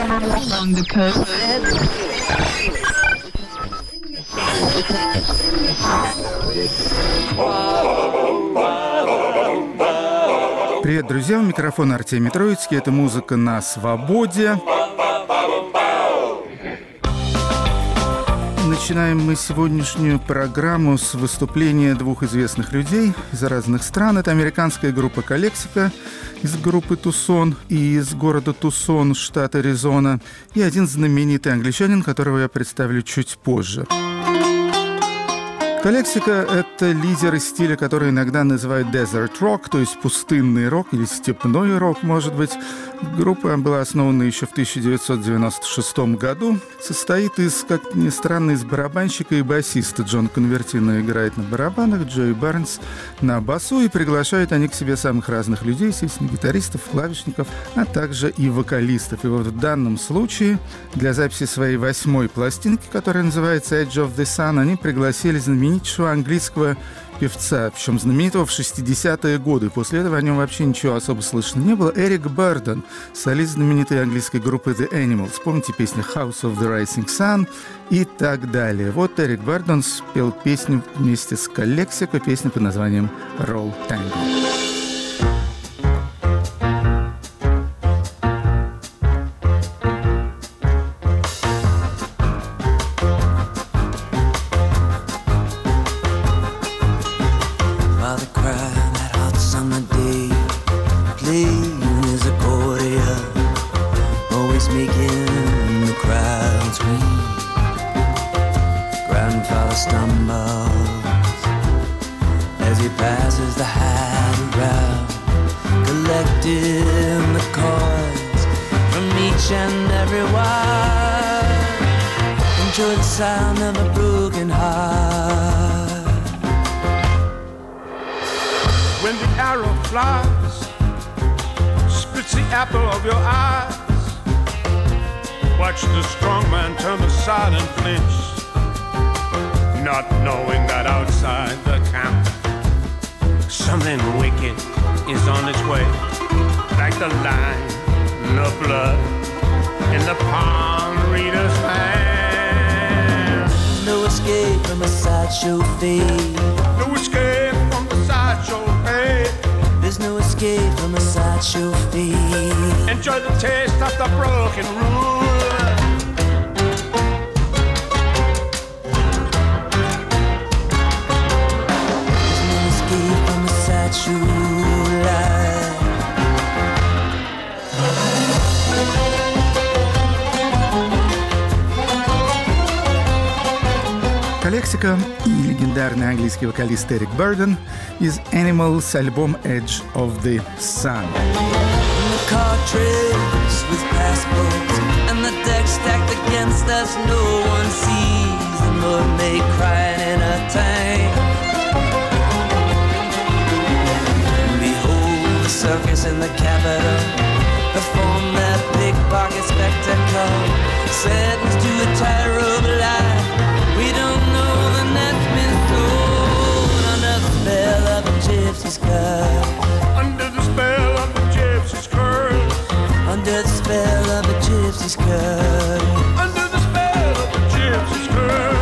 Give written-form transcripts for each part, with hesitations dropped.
On the coast. Привет, друзья! У микрофона Артемий Троицкий. Это музыка на свободе. Начинаем мы сегодняшнюю программу с выступления двух известных людей из разных стран. Это американская группа «Калексика» из группы «Тусон» и из города Тусон, штат Аризона, и один знаменитый англичанин, которого я представлю чуть позже. «Калексика» — это лидеры стиля, который иногда называют desert rock, то есть пустынный рок или степной рок, может быть. Группа была основана еще в 1996 году. Состоит из, как ни странно, из барабанщика и басиста. Джон Конвертино играет на барабанах, Джои Барнс на басу, и приглашают они к себе самых разных людей, естественно, гитаристов, клавишников, а также и вокалистов. И вот в данном случае для записи своей 8-й пластинки, которая называется Edge of the Sun, они пригласили знаменитого английского певца, причем знаменитого в 60-е годы. После этого о нем вообще ничего особо слышно не было. Эрик Барден, солист знаменитой английской группы The Animals. Помните песню House of the Rising Sun и так далее. Вот Эрик Барден спел песню вместе с Калексика, песню под названием Roll Tango. Sound of a broken heart. When the arrow flies, spits the apple of your eyes. Watch the strong man turn aside and flinch, not knowing that outside the camp something wicked is on its way, like the line of blood in the palm reader's hand. No escape from a sideshow fate. No escape from the sideshow fate. There's no escape from a sideshow fate. Enjoy the taste of the broken rule. There's no escape from a sideshow life. Калексика и легендарный английский вокалист Эрик Барден из Animals альбом Edge of the Sun. The car trips with passports and the deck stacked against us, no one sees the mermaid crying in a tank. Behold the circus in the Capitol perform their pickpocket spectacle, sentenced to a tightrope life. We don't know the net's been thrown under the spell of a gypsy's curse. Under the spell of the gypsy's curse. Under the spell of a gypsy's curse. Under the spell of the gypsy's curse.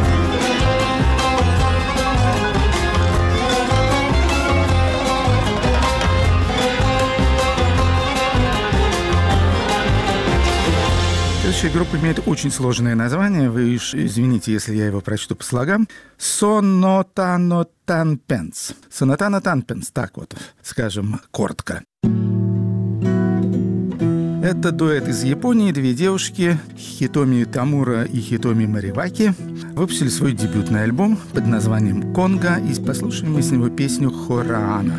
Следующая группа имеет очень сложное название. Вы уж извините, если я его прочту по слогам. Сонотано Танпенс. Сонотано Танпенс. Так вот, скажем, коротко. Это дуэт из Японии. Две девушки, Хитоми Тамура и Хитоми Мариваки, выпустили свой дебютный альбом под названием «Конго». И послушаем мы с него песню «Хораана».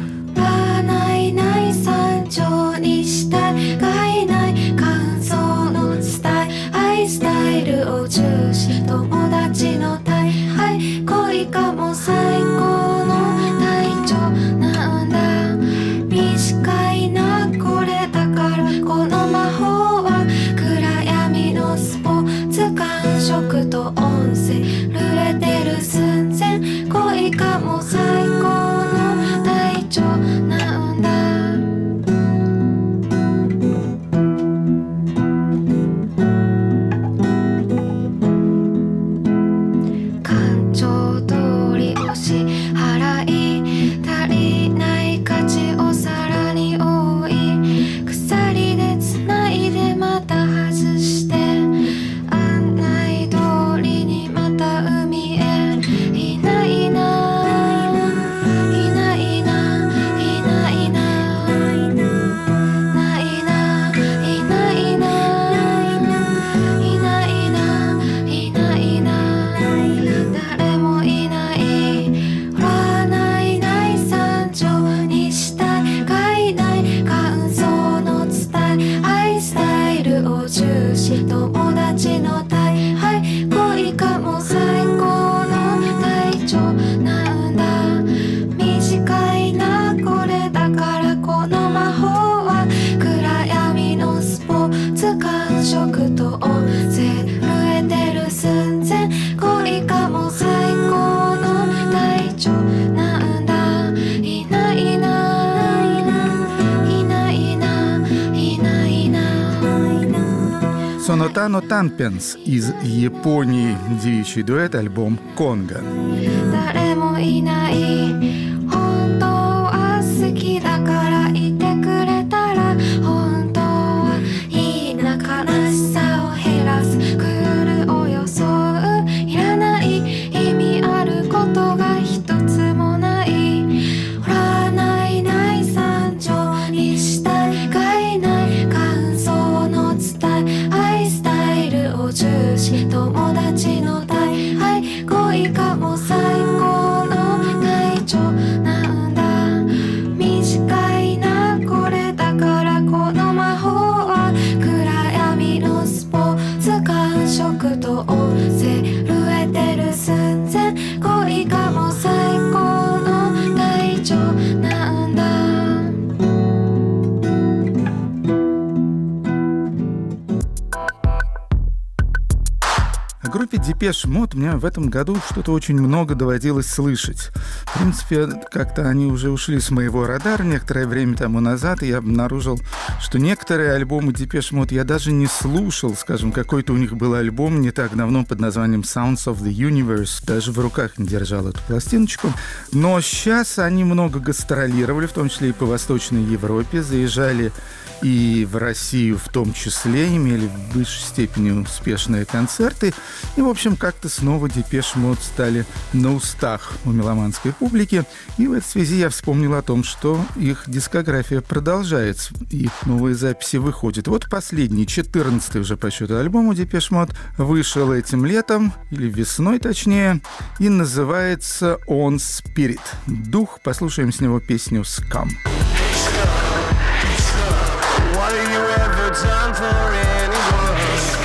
Сонотано Танпенс из Японии, девичий дуэт, альбом «Конго». 誰もいない本当は好きだからいてくれたら本当はいいな悲しさを減らすクールを装ういらない意味あることが一つもないほらないない惨状に従いない感想の伝え愛スタイルを重視友達の大愛恋かも最高の体調なんだ短いなこれだからこの魔法は暗闇のスポーツ感触とセルエテル寸前恋かも最高の体調なんだ О группе Depeche Mode мне в этом году что-то очень много доводилось слышать. В принципе, как-то они уже ушли с моего радара некоторое время тому назад, и я обнаружил, что некоторые альбомы Depeche Mode я даже не слушал. Скажем, какой-то у них был альбом не так давно под названием Sounds of the Universe. Даже в руках не держал эту пластиночку. Но сейчас они много гастролировали, в том числе и по Восточной Европе, заезжали и в Россию в том числе, имели в высшей степени успешные концерты. И, в общем, как-то снова Depeche Mode стали на устах у меломанской публики. И в этой связи я вспомнил о том, что их дискография продолжается, и новые записи выходят. Вот последний, 14-й уже по счету альбом у Depeche Mode, вышел этим летом, или весной точнее, и называется On Spirit. Дух. Послушаем с него песню «Scum». What have you ever done for anyone?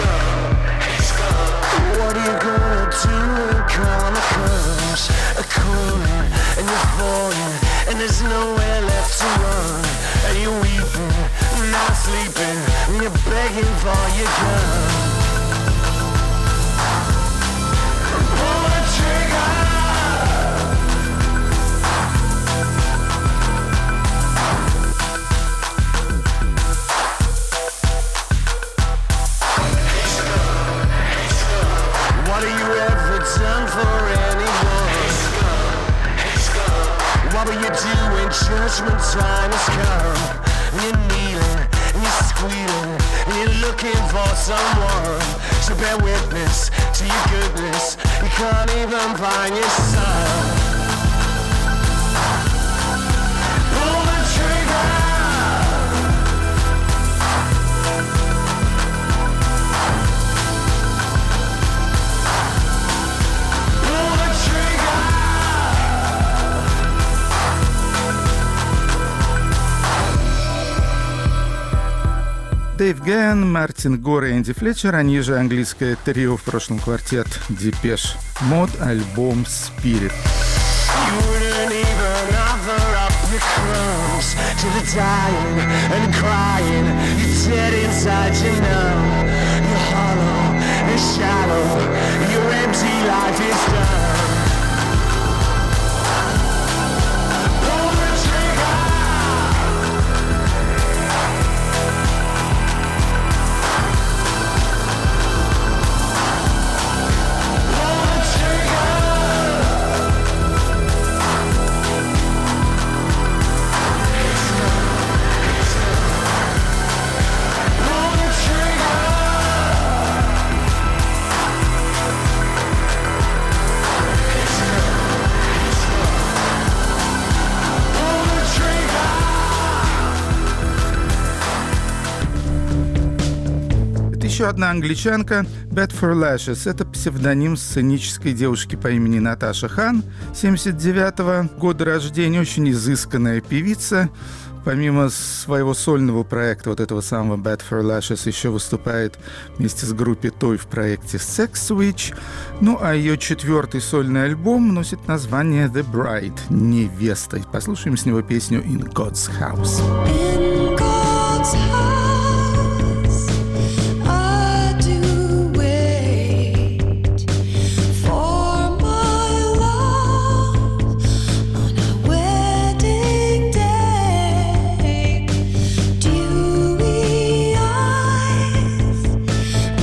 What are you gonna do when come across a corner and you're falling and there's nowhere left to run? And you're weeping, not sleeping, and you're begging for your gun. Pull the trigger. What have you ever done for anyone? What will you do when judgment time has come? And you're kneeling, and you're squealing, and you're looking for someone to bear witness to your goodness. You can't even find your son. Pull the trigger. Дэйв Гэн, Мартин Гор и Энди Флетчер, они же английское трио, в прошлом квартет Depeche Mode, альбом «Spirit». You wouldn't even offer up your crumbs to the dying and crying. You're dead inside, you know. You're hollow and shallow. Your empty life is done. Pull the trigger. Pull the trigger. Pull the trigger. Pull the trigger. Это еще одна англичанка, Bad for Lashes. Это псевдоним сценической девушки по имени Наташа Хан, 79-го года рождения, очень изысканная певица. Помимо своего сольного проекта, вот этого самого Bad for Lashes, еще выступает вместе с группой Той в проекте Sex Switch. Ну, а ее 4-й сольный альбом носит название The Bride, невеста. Послушаем с него песню In God's House. In God's house, I do wait for my love on our wedding day. Dewy eyes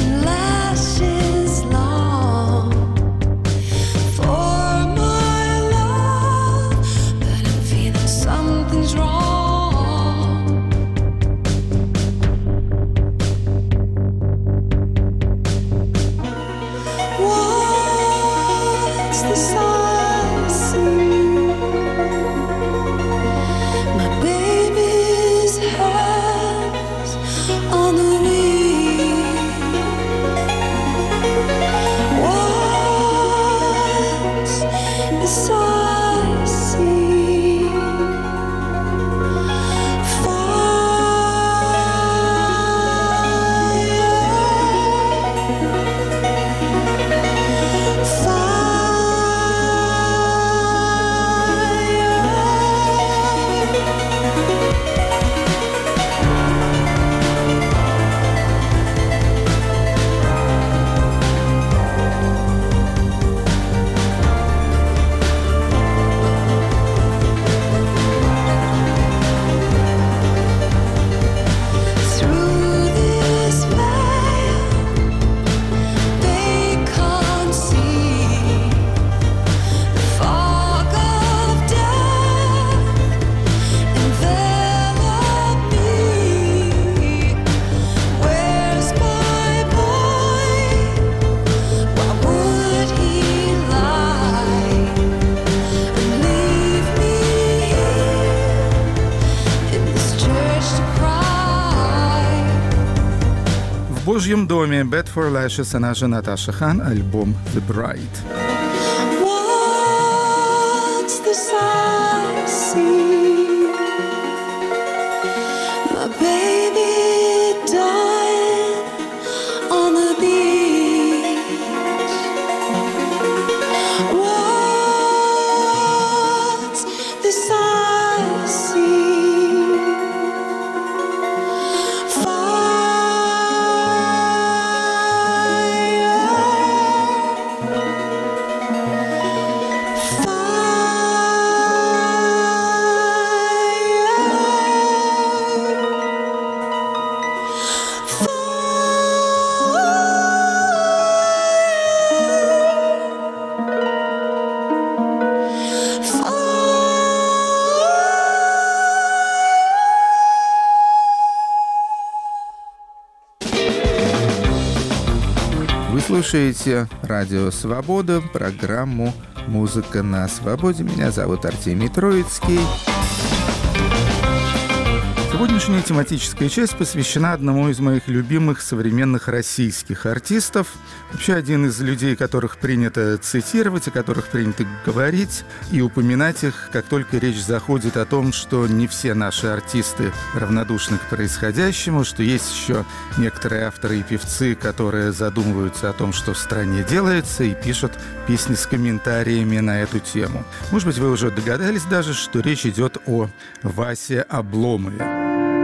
Божьем доме Bad for Lashes, она же Наташа Хан, альбом The Bride. What's this I see? My baby dying on the beach. What's this I see? Слушаете Радио Свобода, программу «Музыка на свободе». Меня зовут Артемий Троицкий. Сегодняшняя тематическая часть посвящена одному из моих любимых современных российских артистов. Вообще один из людей, которых принято цитировать, о которых принято говорить и упоминать их, как только речь заходит о том, что не все наши артисты равнодушны к происходящему, что есть еще некоторые авторы и певцы, которые задумываются о том, что в стране делается, и пишут песни с комментариями на эту тему. Может быть, вы уже догадались даже, что речь идет о Васе Обломове.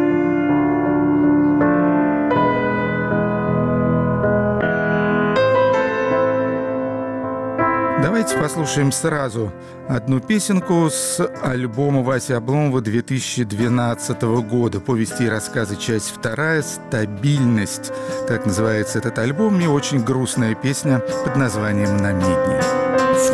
Давайте послушаем сразу одну песенку с альбома Васи Обломова 2012 года. Повести и рассказы, часть 2, «Стабильность». Так называется этот альбом, и очень грустная песня под названием «На медне». В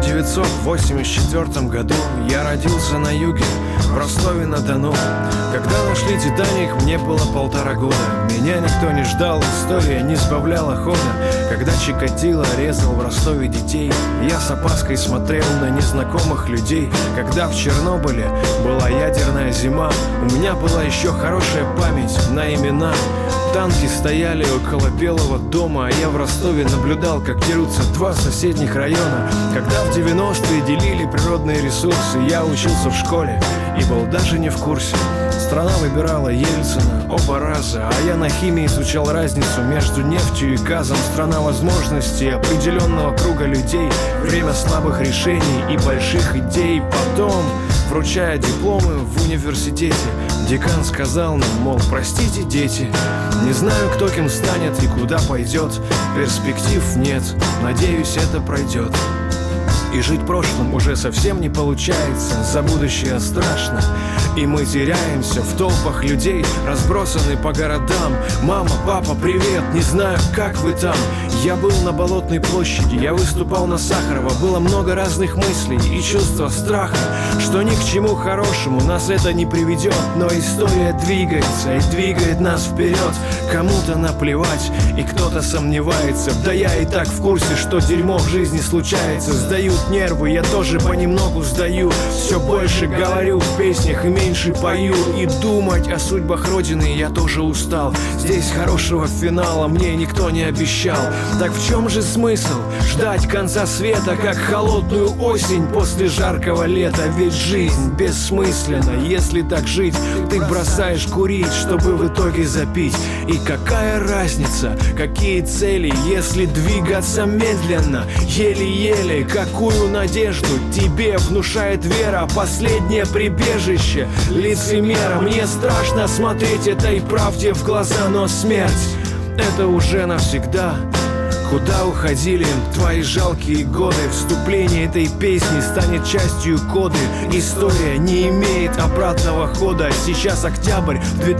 1984 году я родился на юге, в Ростове-на-Дону. Когда нашли «Титаник», мне было 1,5 года. Меня никто не ждал, история не сбавляла хода. Когда Чикатило резал в Ростове детей, я с опаской смотрел на незнакомых людей. Когда в Чернобыле была ядерная зима, у меня была еще хорошая память на имена. Танки стояли около Белого дома, а я в Ростове наблюдал, как дерутся 2 соседних района. Когда в 90-е делили природные ресурсы, я учился в школе и был даже не в курсе. Страна выбирала Ельцина оба раза, а я на химии изучал разницу между нефтью и газом. Страна возможностей определенного круга людей, время слабых решений и больших идей. Потом, вручая дипломы в университете, декан сказал нам, мол, простите, дети, не знаю, кто кем станет и куда пойдет. Перспектив нет, надеюсь, это пройдет. И жить прошлым уже совсем не получается, за будущее страшно. И мы теряемся в толпах людей, разбросаны по городам. Мама, папа, привет, не знаю, как вы там. Я был на Болотной площади, я выступал на Сахарова. Было много разных мыслей и чувства страха, что ни к чему хорошему нас это не приведет. Но история двигается и двигает нас вперед. Кому-то наплевать и кто-то сомневается. Да я и так в курсе, что дерьмо в жизни случается. Сдают нервы, я тоже понемногу сдаю. Все больше говорю в песнях и меньше пою. И думать о судьбах Родины я тоже устал. Здесь хорошего финала мне никто не обещал. Так в чем же смысл ждать конца света, как холодную осень после жаркого лета? Ведь жизнь бессмысленна, если так жить. Ты бросаешь курить, чтобы в итоге запить. И какая разница, какие цели, если двигаться медленно, еле-еле? Какую надежду тебе внушает вера, последнее прибежище лицемера? Мне страшно смотреть этой правде в глаза, но смерть — это уже навсегда. Куда уходили твои жалкие годы? Вступление этой песни станет частью коды. История не имеет обратного хода. Сейчас октябрь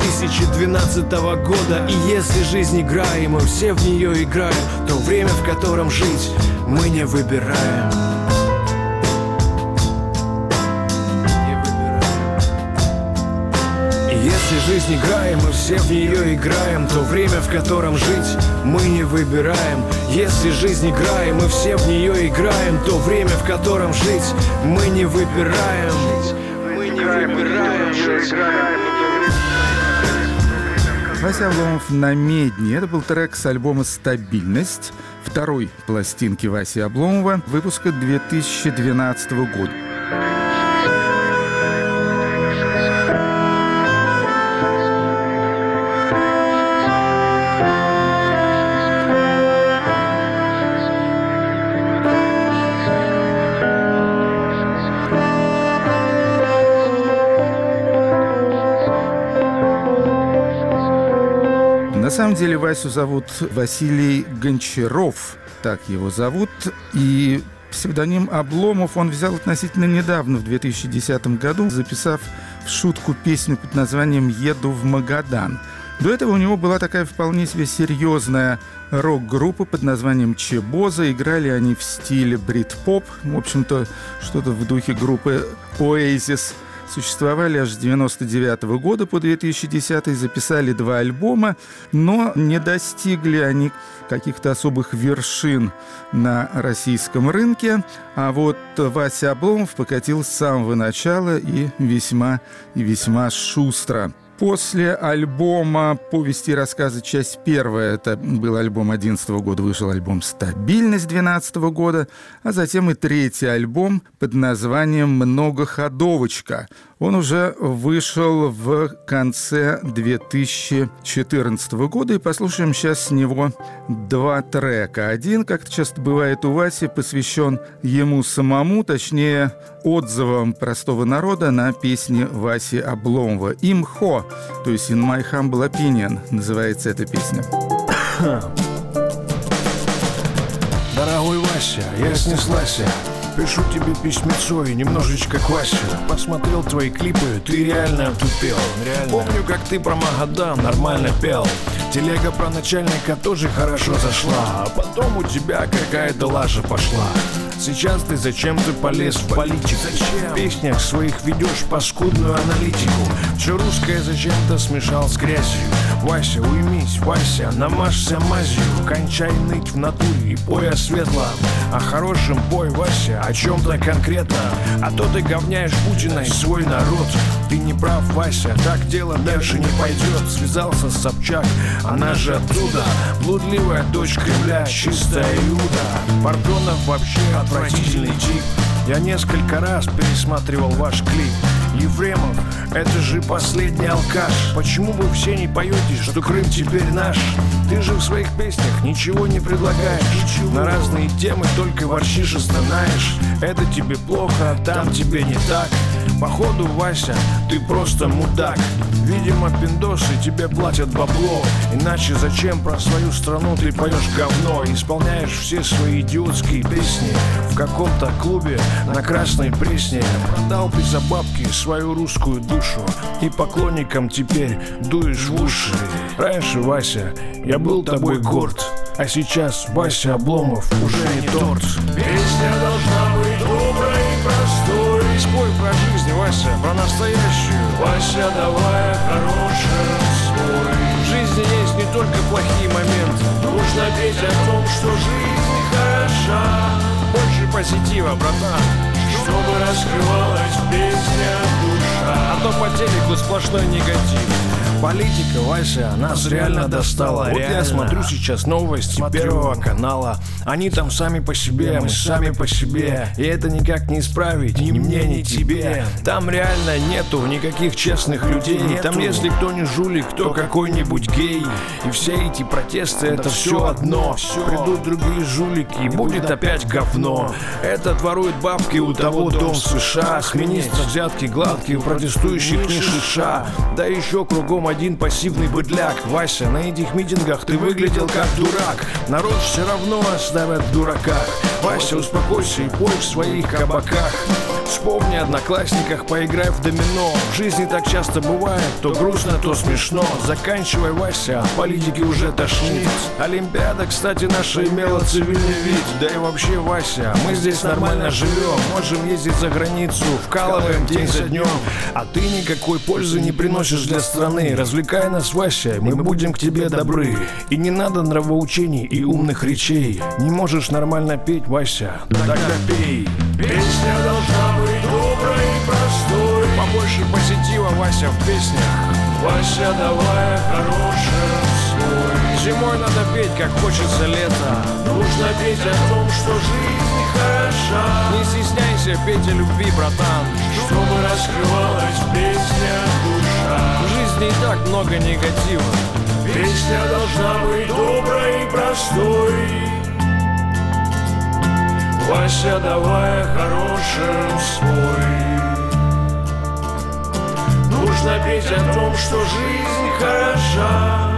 2012 года. И если жизнь игра, и мы все в нее играем, то время, в котором жить, мы не выбираем. Если жизнь играем, мы все в нее играем, то время, в котором жить, мы не выбираем. Если жизнь играем, мы все в нее играем, то время, в котором жить, мы не выбираем. Мы не выбираем. Вася Обломов «На медне». Это был трек с альбома «Стабильность», второй пластинки Васи Обломова, выпуска 2012 года. На самом деле Васю зовут Василий Гончаров, так его зовут, и псевдоним Обломов он взял относительно недавно, в 2010 году, записав в шутку песню под названием «Еду в Магадан». До этого у него была такая вполне себе серьезная рок-группа под названием «Чебоза». Играли они в стиле брит-поп, в общем-то, что-то в духе группы Oasis. Существовали аж с 1999 года по 2010, записали 2 альбома, но не достигли они каких-то особых вершин на российском рынке. А вот Вася Обломов покатил с самого начала и весьма шустро. После альбома «Повести и рассказы. Часть первая», это был альбом 2011 года, вышел альбом «Стабильность» 2012 года, а затем и третий альбом под названием «Многоходовочка». Он уже вышел в конце 2014 года, и послушаем сейчас с него 2 трека. Один, как это часто бывает у Васи, посвящен ему самому, точнее, отзывам простого народа на песни Васи Обломова. «Имхо», то есть «In my humble opinion» называется эта песня. Дорогой Вася, я снеслась. Пишу тебе письмецо и немножечко квасю. Посмотрел твои клипы, ты реально тупел. Помню, как ты про Магадан нормально пел. Телега про начальника тоже хорошо зашла. А потом у тебя какая-то лажа пошла. Сейчас ты зачем-то полез в политику. В песнях своих ведешь паскудную аналитику. Все русское зачем-то смешал с грязью. Вася, уймись, Вася, намажься мазью. Кончай ныть в натуре и пой о светлом. О хорошем пой, Вася, о чем-то конкретно. А то ты говняешь Путина и свой народ. Ты не прав, Вася, так дело дальше не пойдет. Связался с Собчак, она же оттуда. Блудливая дочь Кремля, чистая Иуда. Пардонов вообще отвратительный тип. Я несколько раз пересматривал ваш клип. Ефремов, это же последний алкаш. Почему вы все не поете, что Крым теперь наш? Ты же в своих песнях ничего не предлагаешь. На разные темы только ворчишь и стонаешь. Это тебе плохо, а там тебе не так. Походу, Вася, ты просто мудак. Видимо, пиндосы тебе платят бабло. Иначе зачем про свою страну ты поешь говно? Исполняешь все свои идиотские песни в каком-то клубе на Красной Пресне. Продал ты за бабки свою русскую душу и поклонникам теперь дуешь в уши. Раньше, Вася, я был тобой горд, а сейчас Вася Обломов уже не торт. Песня должна быть доброй и простой. Спой про жизнь, Вася, про настоящую. Вася, давай хорошее спой. В жизни есть не только плохие моменты. Нужно петь о том, что жизнь хороша. Больше позитива, братан, чтобы раскрывалась в песнях душа. А то по телеку сплошной негатив. Политика, Вася, нас реально достала. Вот я смотрю сейчас новости Первого канала. Они там сами по себе, мы сами по себе. И это никак не исправить ни мне, ни тебе. Там реально нету никаких честных людей. Там если кто не жулик, то какой-нибудь гей. И все эти протесты это все одно. Придут другие жулики и будет опять говно. Этот ворует бабки, у того дом в США. С министра взятки гладкие, у протестующих не шиша. Да еще кругом один пассивный быдляк. Вася, на этих митингах ты выглядел как дурак. Народ все равно оставят в дураках. Вася, успокойся и пой в своих кабаках. Вспомни о одноклассниках, поиграй в домино. В жизни так часто бывает, то грустно, то смешно. Заканчивай, Вася, от политики уже тошнит. Олимпиада, кстати, наша имела цивильный вид. Да и вообще, Вася, мы здесь нормально живем. Можем ездить за границу, вкалываем день за днем. А ты никакой пользы не приносишь для страны. Развлекай нас, Вася, мы будем к тебе добры. И не надо нравоучений и умных речей. Не можешь нормально петь, Вася, тогда пей. Песня должна быть доброй и простой. Побольше позитива, Вася, в песнях. Вася, давай хорошим свой. Зимой надо петь, как хочется лето. Нужно петь о том, что жизнь хороша. Не стесняйся петь о любви, братан, чтобы раскрывалась в песнях душа. в жизни и так много негатива. Песня должна быть доброй и простой. Вася, давай хорошим свой. Нужно петь о том, что жизнь хороша,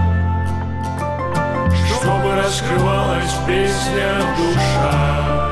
чтобы раскрывалась в песнях душа.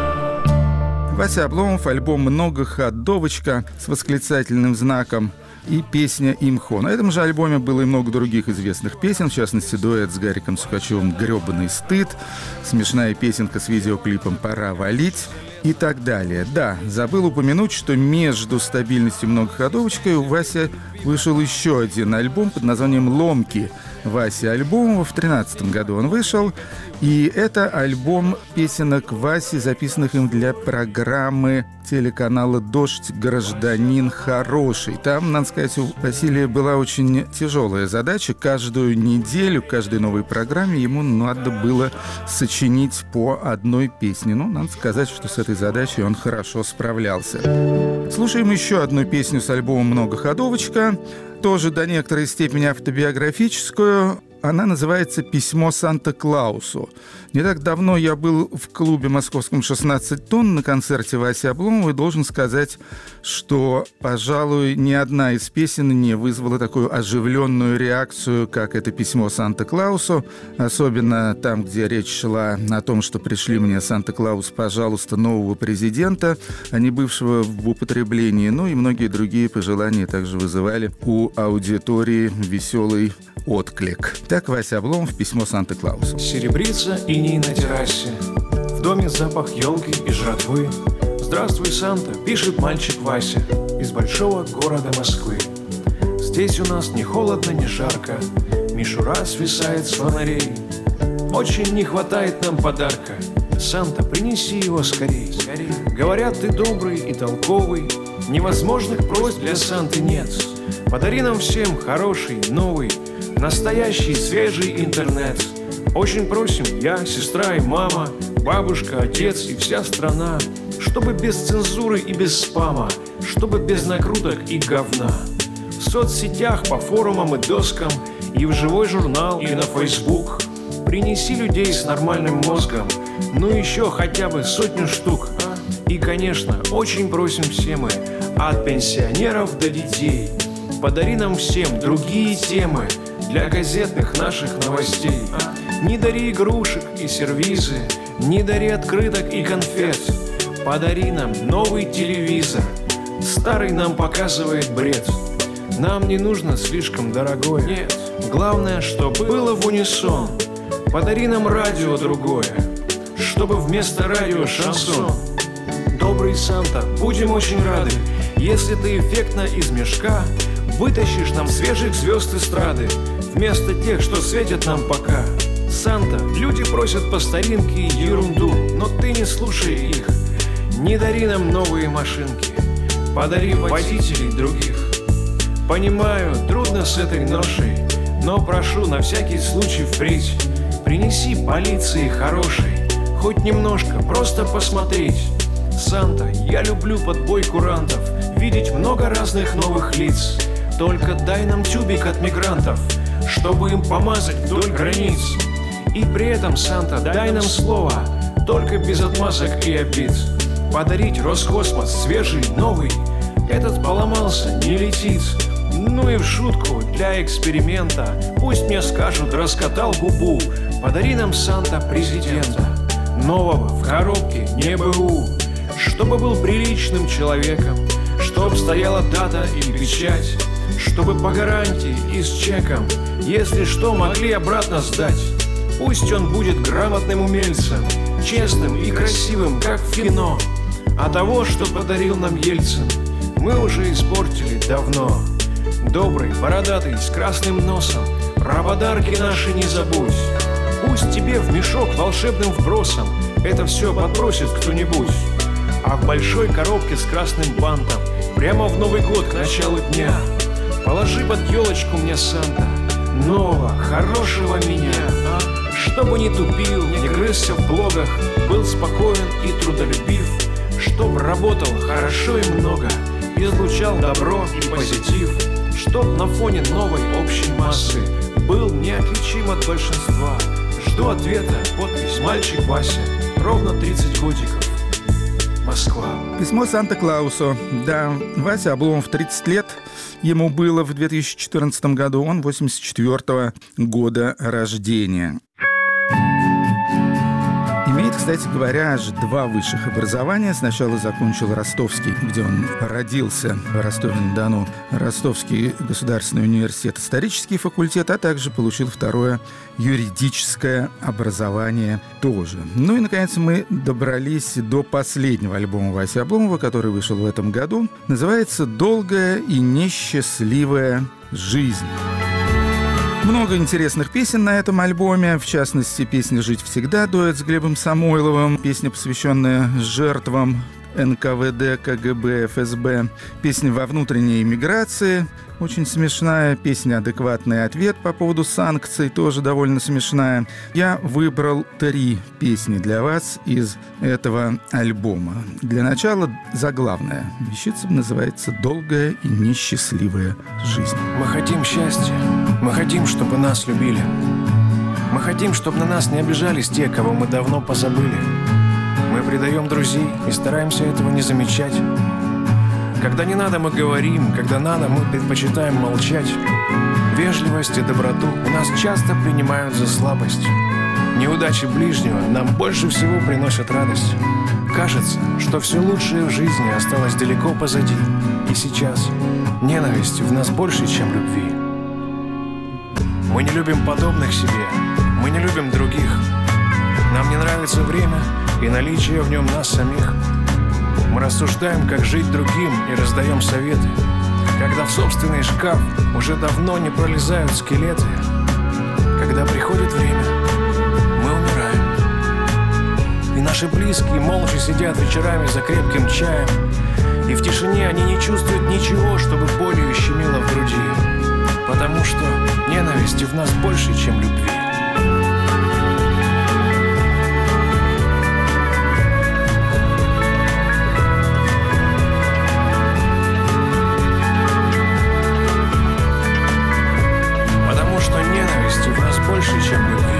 Вася Обломов, альбом «Многоходовочка» с восклицательным знаком и песня «Имхо». На этом же альбоме было и много других известных песен, в частности, дуэт с Гариком Сукачевым «Грёбаный стыд», смешная песенка с видеоклипом «Пора валить» и так далее. Да, забыл упомянуть, что между «Стабильностью» и «Многоходовочкой» у Васи вышел еще один альбом под названием «Ломки». Васи Альбомова в 2013 году он вышел, и это альбом песенок Васи, записанных им для программы телеканала «Дождь. Гражданин хороший». Там, надо сказать, у Василия была очень тяжелая задача. Каждую неделю, каждой новой программе ему надо было сочинить по одной песне. Ну, надо сказать, что с этой задачей он хорошо справлялся. Слушаем еще одну песню с альбома «Многоходовочка», тоже до некоторой степени автобиографическую. Она называется «Письмо Санта-Клаусу». Не так давно я был в клубе московском «16 тонн» на концерте Васи Обломова и должен сказать, что, пожалуй, ни одна из песен не вызвала такую оживленную реакцию, как это «Письмо Санта-Клаусу». Особенно там, где речь шла о том, что пришли мне, Санта-Клаус, пожалуйста, нового президента, а не бывшего в употреблении. Ну и многие другие пожелания также вызывали у аудитории веселый отклик. Так Вася Обломов, «Письмо Санта-Клаусу». Серебрится иней на террасе, в доме запах елки и жратвы. «Здравствуй, Санта», пишет мальчик Вася из большого города Москвы. Здесь у нас ни холодно, ни жарко, мишура свисает с фонарей. Очень не хватает нам подарка, Санта, принеси его скорей. Говорят, ты добрый и толковый, невозможных просьб для Санты нет. Подари нам всем хороший, новый, настоящий, свежий интернет. Очень просим я, сестра и мама, бабушка, отец и вся страна, чтобы без цензуры и без спама, чтобы без накруток и говна. В соцсетях, по форумам и доскам, и в живой журнал, и на Facebook принеси людей с нормальным мозгом, ну еще хотя бы 100 штук. И, конечно, очень просим все мы, от пенсионеров до детей, подари нам всем другие темы для газетных наших новостей. Не дари игрушек и сервизы, не дари открыток и конфет. Подари нам новый телевизор, старый нам показывает бред. Нам не нужно слишком дорогое, нет. Главное, чтобы было в унисон. Подари нам радио другое, чтобы вместо радио шансон. Добрый Санта, будем очень рады, если ты эффектно из мешка вытащишь нам свежих звезд эстрады вместо тех, что светят нам пока. Санта, люди просят по старинке ерунду, но ты не слушай их. Не дари нам новые машинки, подари водителей других. Понимаю, трудно с этой ношей, но прошу на всякий случай впредь принеси полиции хорошей, хоть немножко, просто посмотреть. Санта, я люблю под бой курантов видеть много разных новых лиц. Только дай нам тюбик от мигрантов, чтобы им помазать вдоль границ. И при этом, Санта, дай нам слово, только без отмазок и обид. Подарить Роскосмос свежий, новый, этот поломался, не летит. Ну и в шутку, для эксперимента, пусть мне скажут, раскатал губу. Подари нам, Санта, президента, нового в коробке, не БУ. Чтобы был приличным человеком, чтоб стояла дата или печать, чтобы по гарантии и с чеком, если что, могли обратно сдать. Пусть он будет грамотным умельцем, честным и красивым, как в кино. А того, что подарил нам Ельцин, мы уже испортили давно. Добрый, бородатый, с красным носом, про подарки наши не забудь. Пусть тебе в мешок волшебным вбросом это все подбросит кто-нибудь. А в большой коробке с красным бантом прямо в Новый год к началу дня Положи под елочку мне, Санта, нового, хорошего меня, Чтобы не тупил, не грызся в блогах, был спокоен и трудолюбив, чтоб работал хорошо и много, излучал добро и позитив, чтоб на фоне новой общей массы был неотличим от большинства. Жду ответа, подпись «Мальчик Вася», ровно 30 годиков. Москва. Письмо Санта-Клаусу. Да, Вася Обломов 30 лет. Ему было в 2014 году. Он 84-го года рождения. Имеет, кстати говоря, аж 2 высших образования. Сначала закончил Ростовский, где он родился, в Ростове-на-Дону, Ростовский государственный университет, исторический факультет, а также получил 2-е юридическое образование тоже. Ну и, наконец, мы добрались до последнего альбома Васи Обломова, который вышел в этом году. Называется «Долгая и несчастливая жизнь». Много интересных песен на этом альбоме, в частности, песня «Жить всегда», дуэт с Глебом Самойловым, песня, посвященная жертвам НКВД, КГБ, ФСБ, песня «Во внутренней эмиграции», очень смешная, песня «Адекватный ответ» по поводу санкций, тоже довольно смешная. Я выбрал 3 песни для вас из этого альбома. Для начала заглавная вещица называется «Долгая и несчастливая жизнь». Мы хотим счастья, мы хотим, чтобы нас любили. Мы хотим, чтобы на нас не обижались те, кого мы давно позабыли. Мы предаем друзей и стараемся этого не замечать. Когда не надо, мы говорим, когда надо, мы предпочитаем молчать. Вежливость и доброту у нас часто принимают за слабость. Неудачи ближнего нам больше всего приносят радость. Кажется, что все лучшее в жизни осталось далеко позади. И сейчас ненависти в нас больше, чем любви. Мы не любим подобных себе, мы не любим других. Нам не нравится время и наличие в нем нас самих. Мы рассуждаем, как жить другим, и раздаем советы, когда в собственный шкаф уже давно не пролезают скелеты. Когда приходит время, мы умираем. И наши близкие молча сидят вечерами за крепким чаем, и в тишине они не чувствуют ничего, чтобы болью щемило в груди, потому что ненависти в нас больше, чем любви. Больше, чем любви.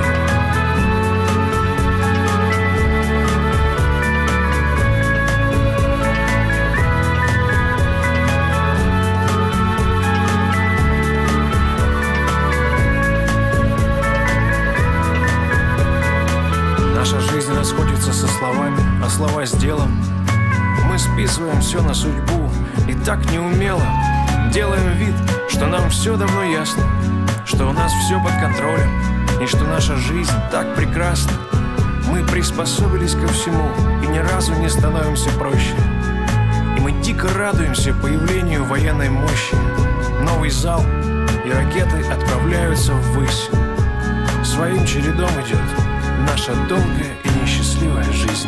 Наша жизнь расходится со словами, а слова с делом. Мы списываем все на судьбу и так неумело делаем вид, что нам все давно ясно, что у нас все под контролем, и что наша жизнь так прекрасна. Мы приспособились ко всему и ни разу не становимся проще. И мы дико радуемся появлению военной мощи. Новый зал и ракеты отправляются ввысь. Своим чередом идет наша долгая и несчастливая жизнь.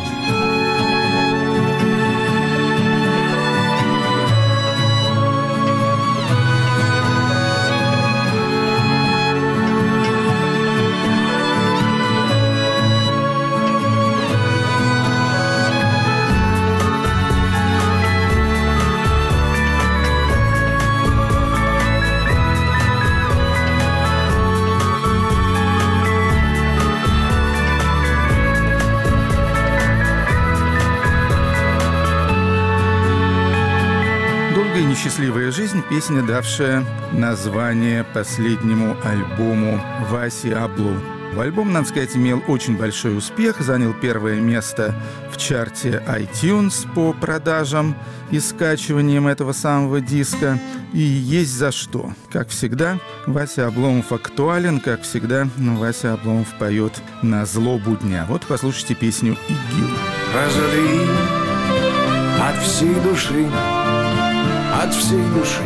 «Счастливая жизнь» — песня, давшая название последнему альбому Васи Обломова. Альбом, надо сказать, имел очень большой успех, занял 1-е место в чарте iTunes по продажам и скачиваниям этого самого диска. И есть за что. Как всегда, Вася Обломов актуален, как всегда, Вася Обломов поет на злобу дня. Вот послушайте песню «ИГИЛ». Разори от всей души, от всей души.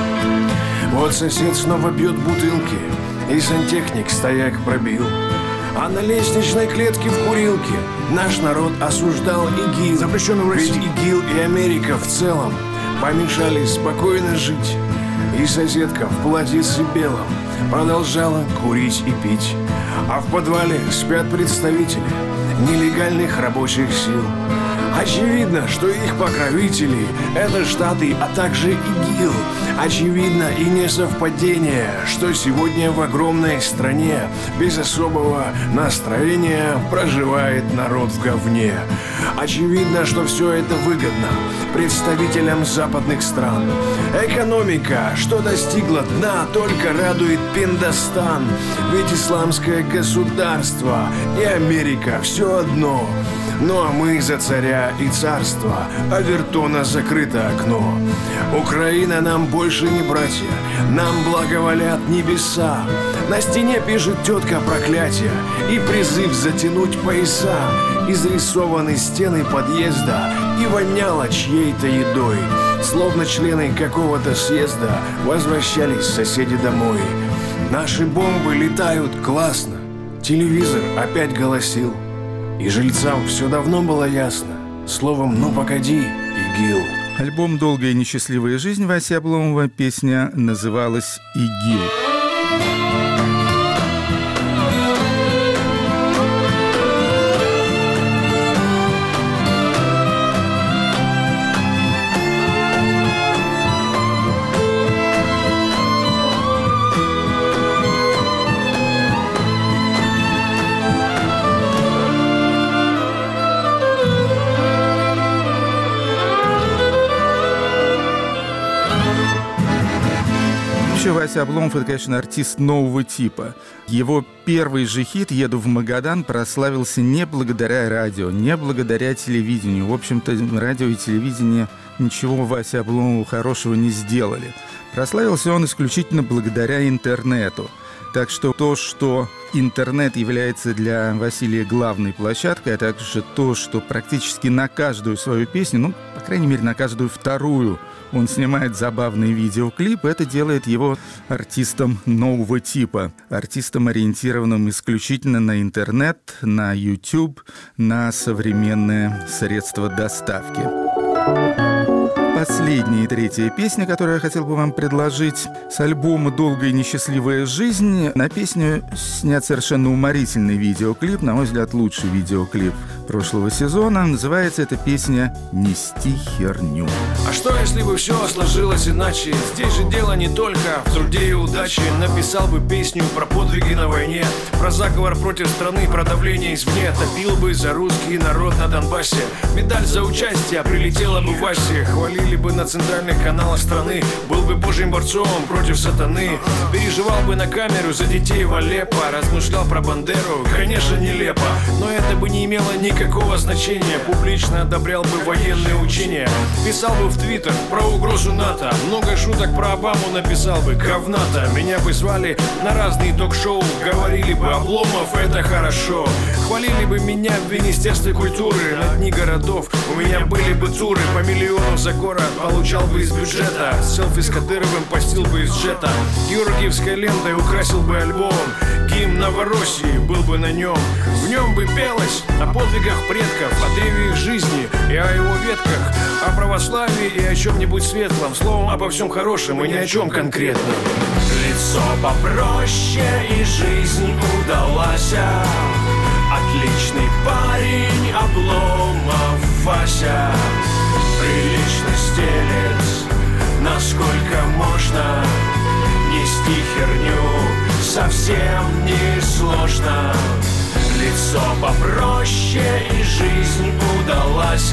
Вот сосед снова бьет бутылки, и сантехник стояк пробил. А на лестничной клетке в курилке наш народ осуждал ИГИЛ. Запрещенный в России. Ведь ИГИЛ и Америка в целом помешали спокойно жить. И соседка в платьице белом продолжала курить и пить. А в подвале спят представители нелегальных рабочих сил. Очевидно, что их покровители – это Штаты, а также ИГИЛ. Очевидно и не совпадение, что сегодня в огромной стране без особого настроения проживает народ в говне. Очевидно, что все это выгодно представителям западных стран. Экономика, что достигла дна, только радует Пиндостан. Ведь исламское государство и Америка – все одно. Ну а мы за царя и царство, Авертона закрыто окно. Украина нам больше не братья, нам благоволят небеса. На стене пишет тетка проклятия и призыв затянуть пояса. Изрисованы стены подъезда и воняло чьей-то едой. Словно члены какого-то съезда возвращались соседи домой. Наши бомбы летают классно, телевизор опять голосил. И жильцам все давно было ясно. Словом, ну погоди, ИГИЛ. Альбом «Долгая и несчастливая жизнь» Васи Обломова. Песня называлась «ИГИЛ». Вася Обломов – это, конечно, артист нового типа. Его первый же хит «Еду в Магадан» прославился не благодаря радио, не благодаря телевидению. В общем-то, радио и телевидение ничего Васе Обломову хорошего не сделали. Прославился он исключительно благодаря интернету. Так что то, что интернет является для Василия главной площадкой, а также то, что практически на каждую свою песню, ну, по крайней мере, на каждую вторую он снимает забавный видеоклип, это делает его артистом нового типа. Артистом, ориентированным исключительно на интернет, на YouTube, на современные средства доставки. Последняя и третья песня, которую я хотел бы вам предложить, с альбома «Долгая и несчастливая жизнь». На песню снят совершенно уморительный видеоклип, на мой взгляд, лучший видеоклип прошлого сезона. Называется эта песня «Нести херню». А что, если бы все сложилось иначе? Здесь же дело не только в труде и удаче. Написал бы песню про подвиги на войне, про заговор против страны, про давление извне. Топил бы за русский народ на Донбассе. Медаль за участие прилетела бы Васе. Хвалили бы на центральных каналах страны. Был бы божьим борцом против сатаны. Переживал бы на камеру за детей в Алеппо. Размышлял про Бандеру, конечно, нелепо, но это бы не имело никакого значения. Публично одобрял бы военные учения. Писал бы в Твиттер про угрозу НАТО. Много шуток про Обаму написал бы, говната. Меня бы звали на разные ток-шоу. Говорили бы: Обломов, это хорошо. Хвалили бы меня в Министерстве культуры. На дни городов у меня были бы туры по миллиону за город. Получал бы из бюджета. Селфи с Кадыровым постил бы из джета. Георгиевской лентой украсил бы альбом. Гимн Новороссии был бы на нем. В нем бы пелось о подвигах предков, о древе их жизни и о его ветках, о православии и о чем-нибудь светлом. Словом, обо всем хорошем и ни о чем конкретном. Лицо попроще и жизнь удалась. Отличный парень, Обломов Вася. Приличный стелец, насколько можно. Нести херню совсем не сложно. Лицо попроще и жизнь удалась.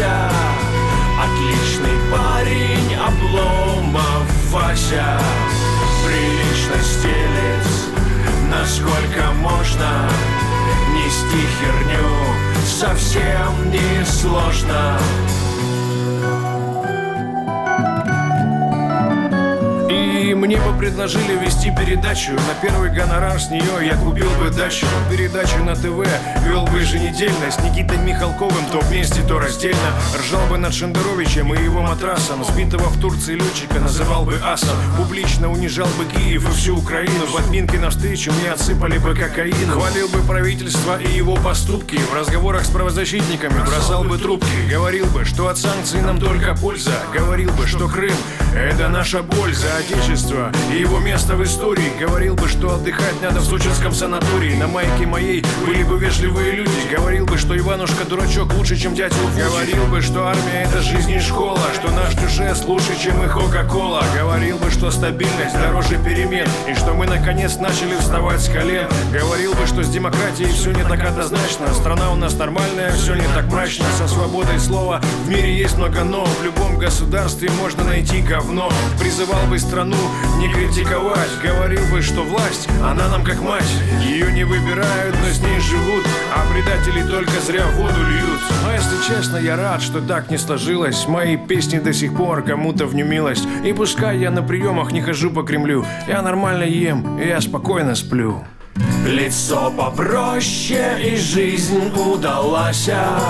Отличный парень, Обломов Вася. Приличный стелец, насколько можно. Нести херню совсем не сложно. И И мне бы предложили вести передачу. На первый гонорар с нее я купил бы дачу. Передачу на ТВ вел бы еженедельно с Никитой Михалковым, то вместе, то раздельно. Ржал бы над Шендеровичем и его матрасом. Сбитого в Турции летчика называл бы асом. Публично унижал бы Киев и всю Украину. В админке навстречу мне отсыпали бы кокаин. Хвалил бы правительство и его поступки. В разговорах с правозащитниками бросал бы трубки. Говорил бы, что от санкций нам только польза. Говорил бы, что Крым — это наша боль за отечество и его место в истории. Говорил бы, что отдыхать надо в сочинском санатории. На майке моей были бы вежливые люди. Говорил бы, что Иванушка-дурачок лучше, чем дядя Фуфу. Говорил бы, что армия — это жизнь и школа, что наш дюшес лучше, чем и Кока-Кола. Говорил бы, что стабильность дороже перемен, и что мы наконец начали вставать с колен. Говорил бы, что с демократией все не так однозначно. Страна у нас нормальная, все не так мрачно. Со свободой слова в мире есть много но. В любом государстве можно найти говно. Призывал бы страну не критиковать. Говорил бы, что власть, она нам как мать. Ее не выбирают, но с ней живут, а предатели только зря воду льют. Но если честно, я рад, что так не сложилось. Мои песни до сих пор кому-то в немилость. И пускай я на приемах не хожу по Кремлю, я нормально ем, и я спокойно сплю. Лицо попроще, и жизнь удалась.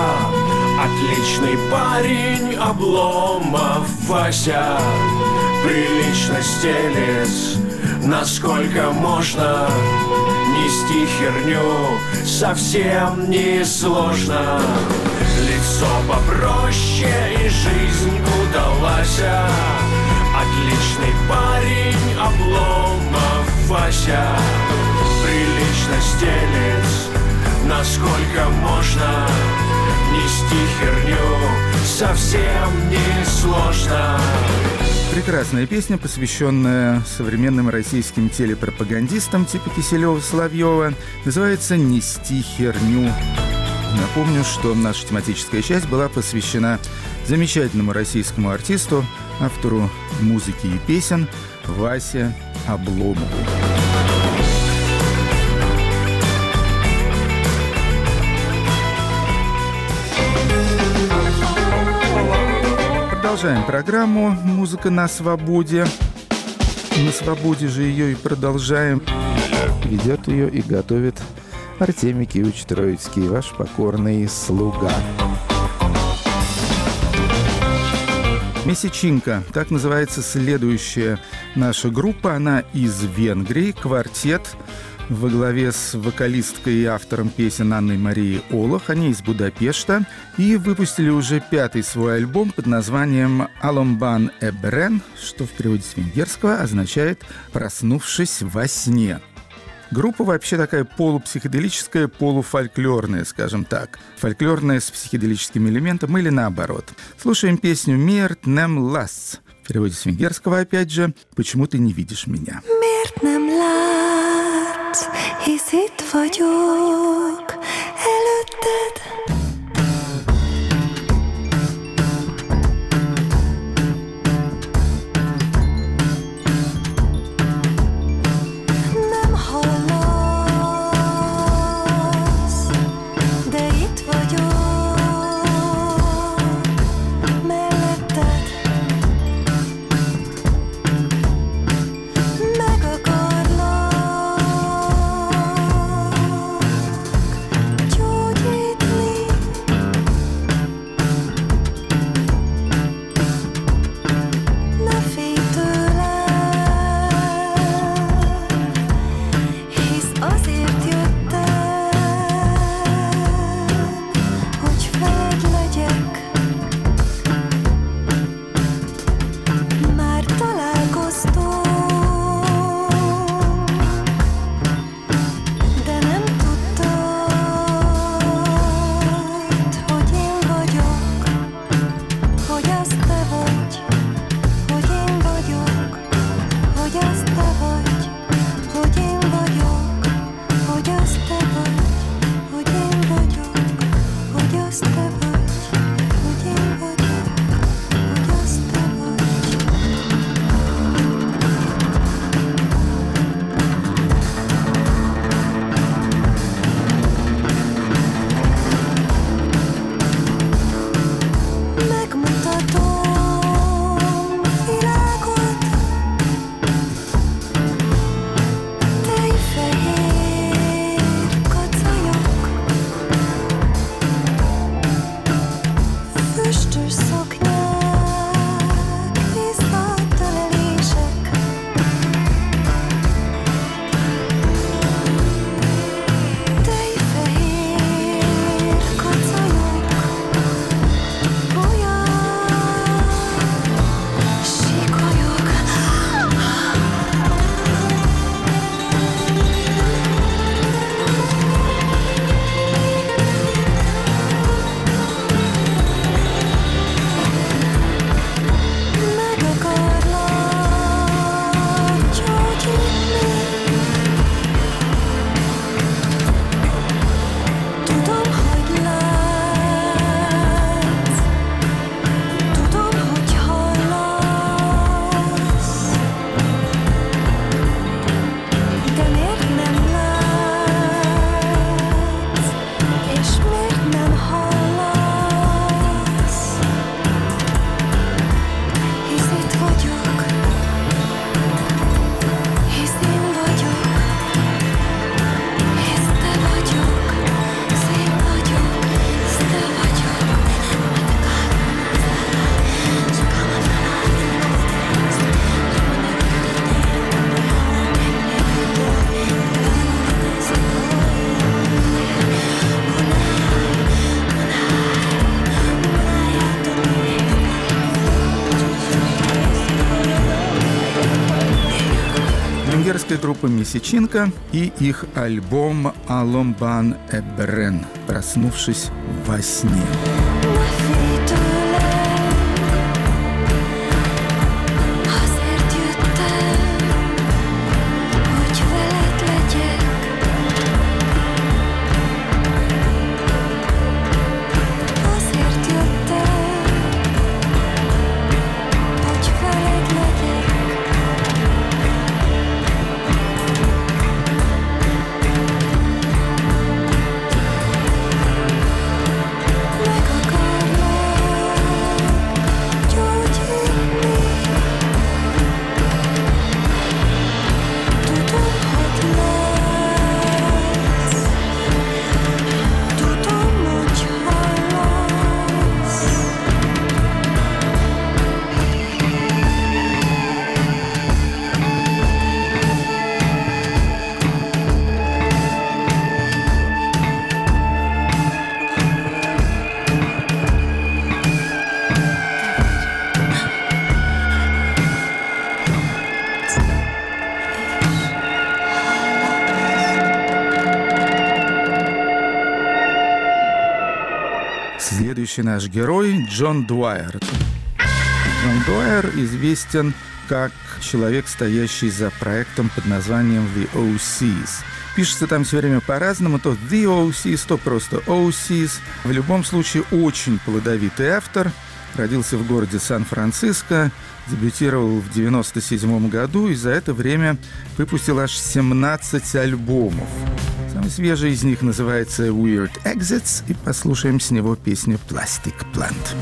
Отличный парень, Обломов Вася. Прилично стелец, насколько можно. Нести херню совсем не сложно. Лицо попроще, и жизнь удалась. Отличный парень, Обломов Вася. Прилично стелец, насколько можно. Нести херню совсем не сложно. Прекрасная песня, посвященная современным российским телепропагандистам типа Киселева-Соловьева, называется «Нести херню». Напомню, что наша тематическая часть была посвящена замечательному российскому артисту, автору музыки и песен Васе Обломову. Продолжаем программу «Музыка на свободе». На свободе же ее и продолжаем. Ведет ее и готовит Артемий Киевич Троицкий, ваш покорный слуга. «Месячинка» — так называется следующая наша группа. Она из Венгрии, квартет во главе с вокалисткой и автором песен Анной Марией Олах. Они из Будапешта и выпустили уже 5-й свой альбом под названием «Аломбан Эбрен», что в переводе с венгерского означает «проснувшись во сне». Группа вообще такая полупсиходелическая, полуфольклорная, скажем так. Фольклорная с психоделическим элементом или наоборот. Слушаем песню «Мерт нем лас». В переводе с венгерского, опять же, «Почему ты не видишь меня?» Miért nem látsz, hisz itt vagyok előtted. Nem hallasz, de itt vagyok melletted. Meg akarlak gyógyítani. Венгерская группа Месячинка и их альбом «Аломбан Эбрен», «Проснувшись во сне». Следующий наш герой — Джон Дуайер. Джон Дуайер известен как человек, стоящий за проектом под названием The OCs. Пишется там все время по-разному, то The OCs, то просто OCs. В любом случае, очень плодовитый автор. Родился в городе Сан-Франциско, дебютировал в 1997 году и за это время выпустил аж 17 альбомов. Самый свежий из них называется Weird Exits, и послушаем с него песню Plastic Plant.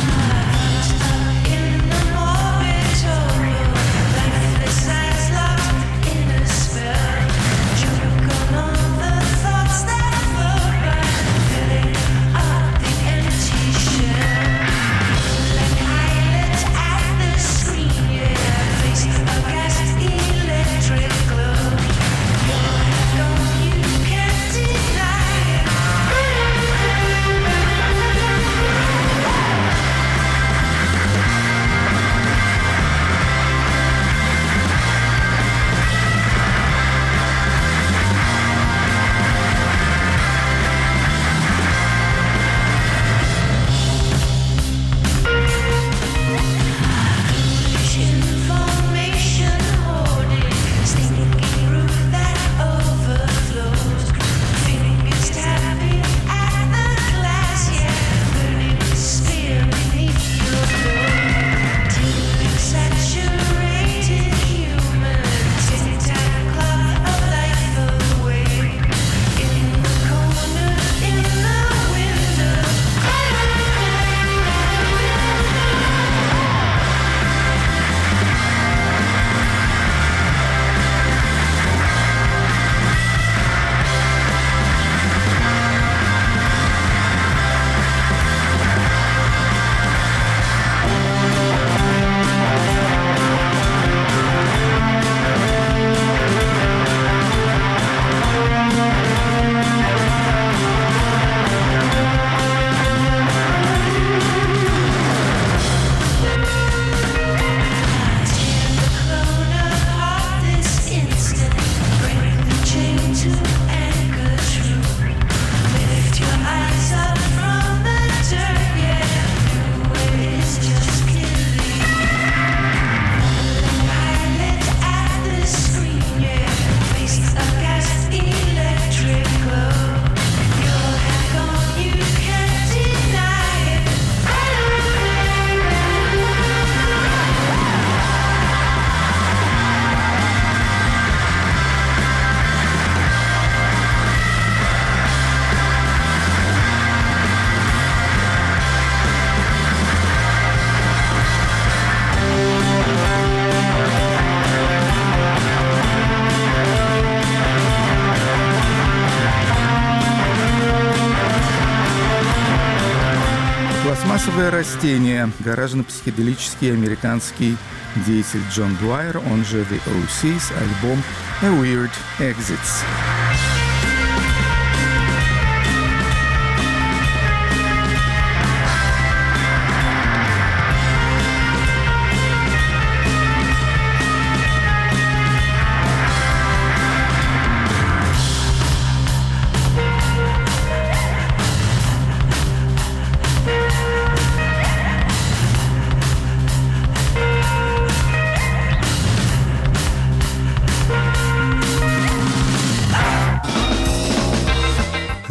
Пластмассовое растение, гаражно-психоделический американский деятель Джон Дуайер, он же The OCs, альбом A Weird Exits.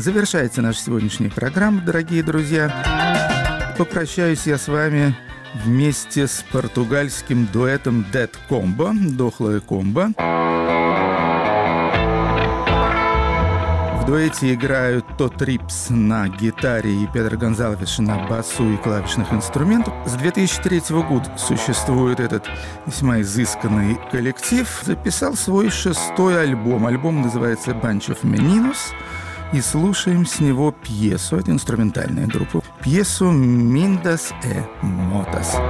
Завершается наша сегодняшняя программа, дорогие друзья. Попрощаюсь я с вами вместе с португальским дуэтом Dead Combo, Дохлая Комбо. В дуэте играют Тот Рипс на гитаре и Педро Гонзалвеш на басу и клавишных инструментах. С 2003 года существует этот весьма изысканный коллектив. Записал свой 6-й альбом. Альбом называется «Bunch of Meninos». И слушаем с него пьесу, это инструментальная группа, пьесу «Mindas e Motas».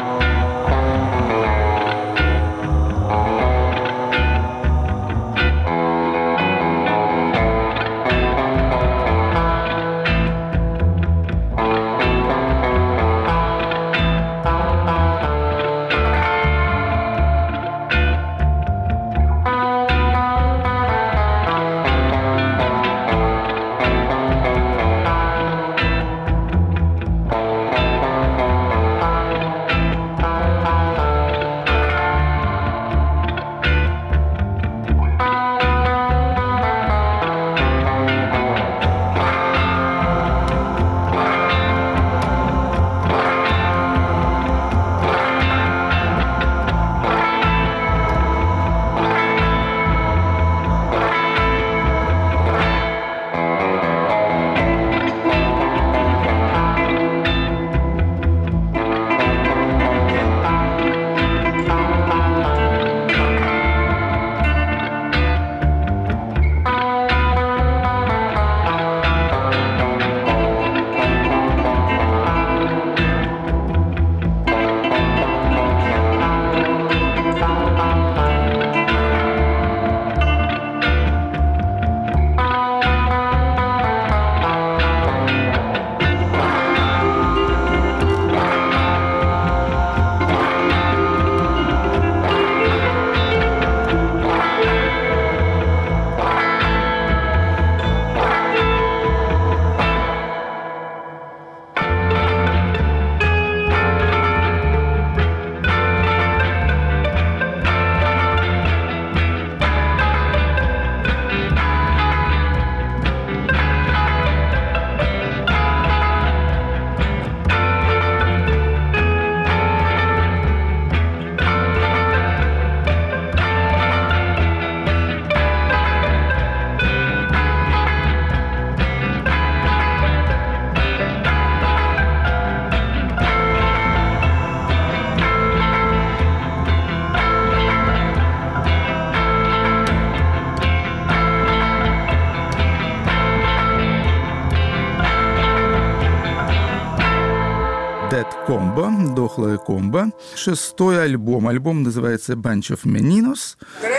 Dead Combo, Дохлая Комбо. 6-й альбом. Альбом называется «Bunch of Meninos».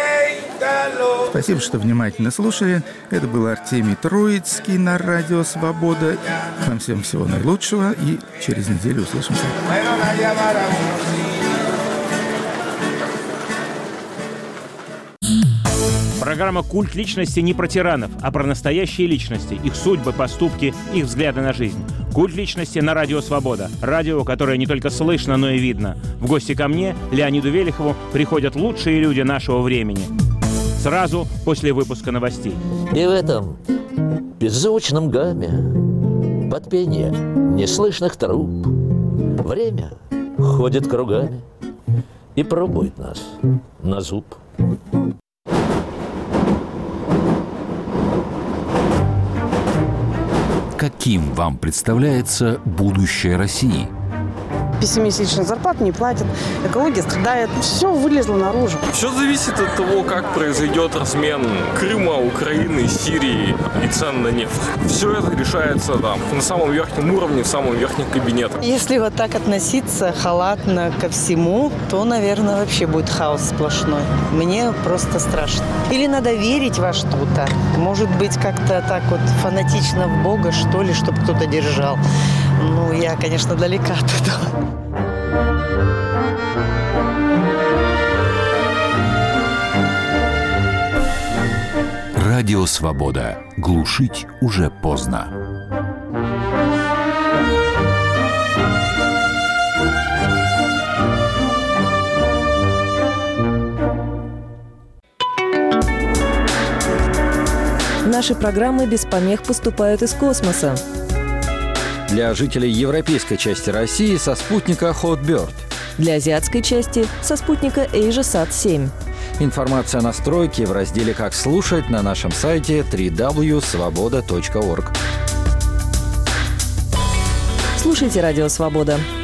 Спасибо, что внимательно слушали. Это был Артемий Троицкий на Радио Свобода. Вам всем всего наилучшего и через неделю услышимся. Программа «Культ личности» не про тиранов, а про настоящие личности, их судьбы, поступки, их взгляды на жизнь. «Культ личности» на Радио Свобода. Радио, которое не только слышно, но и видно. В гости ко мне, Леониду Велихову, приходят лучшие люди нашего времени. Сразу после выпуска новостей. И в этом беззвучном гамме, под пение неслышных труб, время ходит кругами и пробует нас на зуб. Каким вам представляется будущее России? Пессимистичных зарплат не платят, экология страдает, все вылезло наружу. Все зависит от того, как произойдет размен Крыма, Украины, Сирии и цен на нефть. Все это решается там, на самом верхнем уровне, в самом верхнем кабинете. Если вот так относиться халатно ко всему, то, наверное, вообще будет хаос сплошной. Мне просто страшно. Или надо верить во что-то. Может быть, как-то так вот фанатично в Бога, что ли, чтобы кто-то держал. Ну, я, конечно, далека от этого. Радио Свобода. Глушить уже поздно. Наши программы без помех поступают из космоса. Для жителей европейской части России со спутника Hotbird. Для азиатской части со спутника AsiaSat-7. Информация о настройке в разделе «Как слушать» на нашем сайте www.svoboda.org. Слушайте «Радио Свобода».